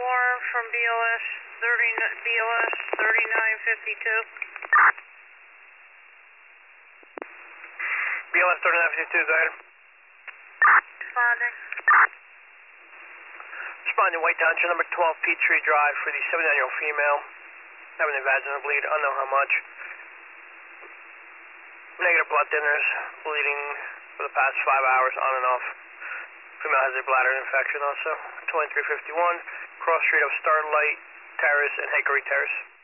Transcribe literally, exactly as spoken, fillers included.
alarm from B L S thirty B L S thirty-nine fifty-two. B L S thirty-nine fifty-two, go ahead. Responding. Responding, White Township, number twelve, Peachtree Drive, for the seventy-nine-year-old female having a vaginal bleed, unknown how much. Negative blood thinners, bleeding for the past five hours, on and off. Female has a bladder infection also. twenty-three fifty-one, cross street of Starlight Terrace and Hickory Terrace.